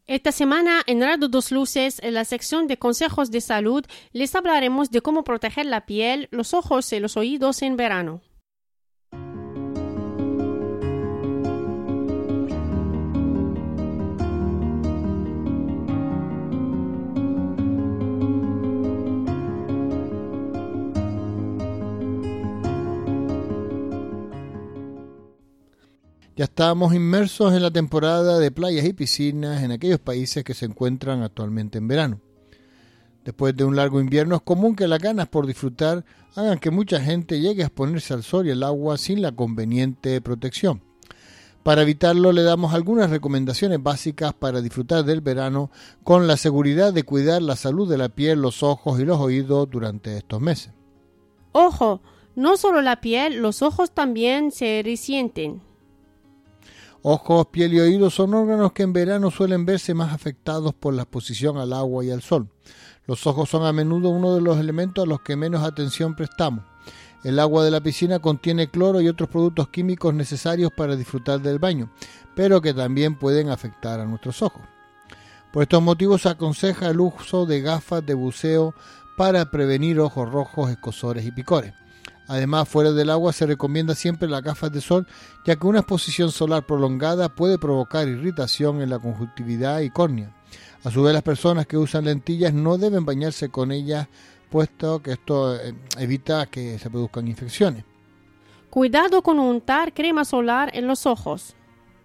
Esta semana en Radio Dos Luces, en la sección de consejos de salud, les hablaremos de cómo proteger la piel, los ojos y los oídos en verano. Ya estamos inmersos en la temporada de playas y piscinas en aquellos países que se encuentran actualmente en verano. Después de un largo invierno es común que las ganas por disfrutar hagan que mucha gente llegue a exponerse al sol y al agua sin la conveniente protección. Para evitarlo le damos algunas recomendaciones básicas para disfrutar del verano con la seguridad de cuidar la salud de la piel, los ojos y los oídos durante estos meses. ¡Ojo! No solo la piel, los ojos también se resienten. Ojos, piel y oídos son órganos que en verano suelen verse más afectados por la exposición al agua y al sol. Los ojos son a menudo uno de los elementos a los que menos atención prestamos. El agua de la piscina contiene cloro y otros productos químicos necesarios para disfrutar del baño, pero que también pueden afectar a nuestros ojos. Por estos motivos se aconseja el uso de gafas de buceo para prevenir ojos rojos, escozores y picores. Además, fuera del agua se recomienda siempre las gafas de sol, ya que una exposición solar prolongada puede provocar irritación en la conjuntividad y córnea. A su vez, las personas que usan lentillas no deben bañarse con ellas, puesto que esto evita que se produzcan infecciones. Cuidado con untar crema solar en los ojos.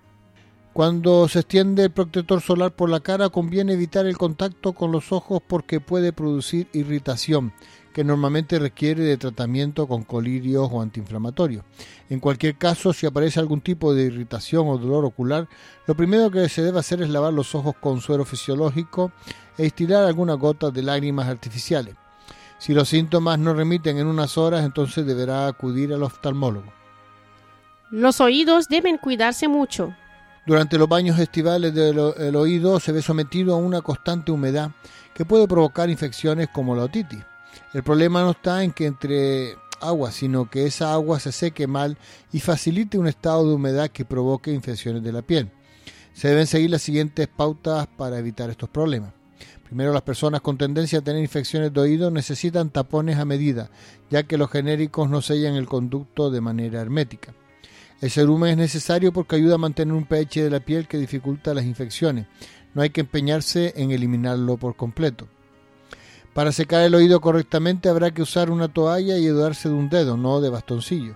Cuando se extiende el protector solar por la cara, conviene evitar el contacto con los ojos porque puede producir irritación, que normalmente requiere de tratamiento con colirios o antiinflamatorios. En cualquier caso, si aparece algún tipo de irritación o dolor ocular, lo primero que se debe hacer es lavar los ojos con suero fisiológico e instilar algunas gotas de lágrimas artificiales. Si los síntomas no remiten en unas horas, entonces deberá acudir al oftalmólogo. Los oídos deben cuidarse mucho. Durante los baños estivales el oído se ve sometido a una constante humedad que puede provocar infecciones como la otitis. El problema no está en que entre agua, sino que esa agua se seque mal y facilite un estado de humedad que provoque infecciones de la piel. Se deben seguir las siguientes pautas para evitar estos problemas. Primero, las personas con tendencia a tener infecciones de oído necesitan tapones a medida, ya que los genéricos no sellan el conducto de manera hermética. El cerumen es necesario porque ayuda a mantener un pH de la piel que dificulta las infecciones. No hay que empeñarse en eliminarlo por completo. Para secar el oído correctamente habrá que usar una toalla y ayudarse de un dedo, no de bastoncillo.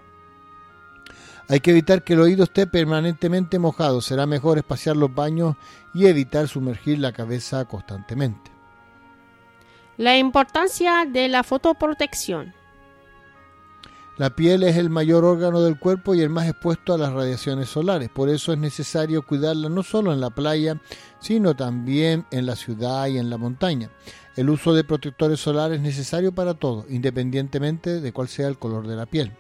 Hay que evitar que el oído esté permanentemente mojado. Será mejor espaciar los baños y evitar sumergir la cabeza constantemente. La importancia de la fotoprotección. La piel es el mayor órgano del cuerpo y el más expuesto a las radiaciones solares. Por eso es necesario cuidarla no solo en la playa, sino también en la ciudad y en la montaña. El uso de protectores solares es necesario para todos, independientemente de cuál sea el color de la piel.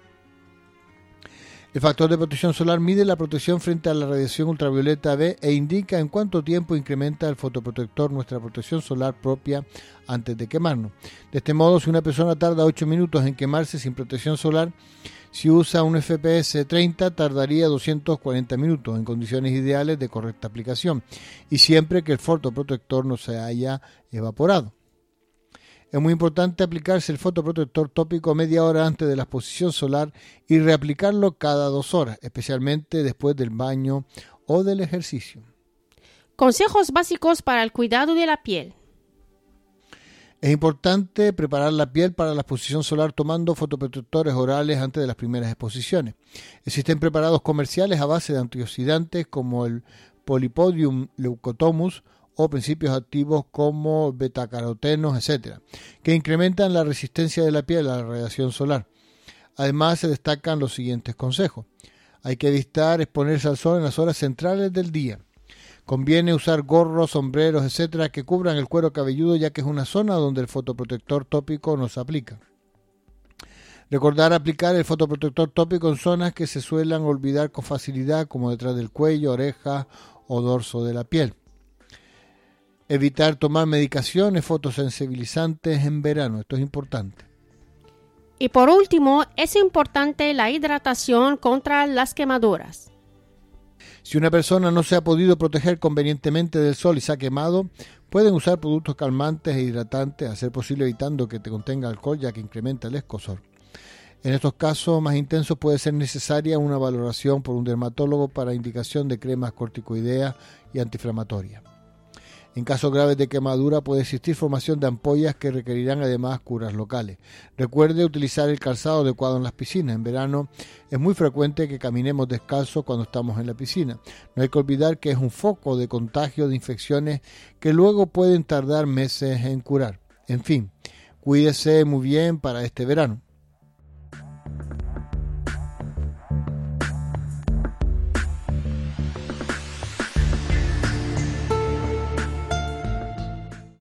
El factor de protección solar mide la protección frente a la radiación ultravioleta B e indica en cuánto tiempo incrementa el fotoprotector nuestra protección solar propia antes de quemarnos. De este modo, si una persona tarda 8 minutos en quemarse sin protección solar, si usa un FPS 30 tardaría 240 minutos en condiciones ideales de correcta aplicación y siempre que el fotoprotector no se haya evaporado. Es muy importante aplicarse el fotoprotector tópico media hora antes de la exposición solar y reaplicarlo cada 2 horas, especialmente después del baño o del ejercicio. Consejos básicos para el cuidado de la piel. Es importante preparar la piel para la exposición solar tomando fotoprotectores orales antes de las primeras exposiciones. Existen preparados comerciales a base de antioxidantes como el Polypodium leucotomus o principios activos como betacarotenos, etc., que incrementan la resistencia de la piel a la radiación solar. Además, se destacan los siguientes consejos. Hay que evitar exponerse al sol en las horas centrales del día. Conviene usar gorros, sombreros, etc., que cubran el cuero cabelludo, ya que es una zona donde el fotoprotector tópico no se aplica. Recordar aplicar el fotoprotector tópico en zonas que se suelen olvidar con facilidad, como detrás del cuello, orejas o dorso de la piel. Evitar tomar medicaciones fotosensibilizantes en verano. Esto es importante. Y por último, es importante la hidratación contra las quemaduras. Si una persona no se ha podido proteger convenientemente del sol y se ha quemado, pueden usar productos calmantes e hidratantes, a ser posible evitando que te contenga alcohol, ya que incrementa el escozor. En estos casos más intensos puede ser necesaria una valoración por un dermatólogo para indicación de cremas corticoideas y antiinflamatorias. En casos graves de quemadura puede existir formación de ampollas que requerirán además curas locales. Recuerde utilizar el calzado adecuado en las piscinas. En verano es muy frecuente que caminemos descalzos cuando estamos en la piscina. No hay que olvidar que es un foco de contagio de infecciones que luego pueden tardar meses en curar. En fin, cuídese muy bien para este verano.